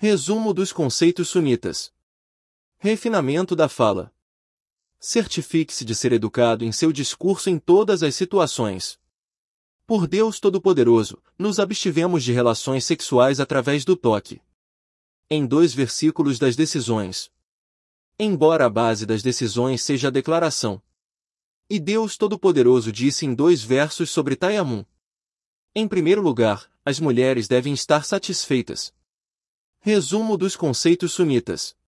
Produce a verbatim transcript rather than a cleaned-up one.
Resumo dos conceitos sunitas. Refinamento da fala. Certifique-se de ser educado em seu discurso em todas as situações. Por Deus Todo-Poderoso, nos abstivemos de relações sexuais através do toque. Em dois versículos das decisões. Embora a base das decisões seja a declaração. E Deus Todo-Poderoso disse em dois versos sobre Tayamum. Em primeiro lugar, as mulheres devem estar satisfeitas. Resumo dos conceitos sunitas.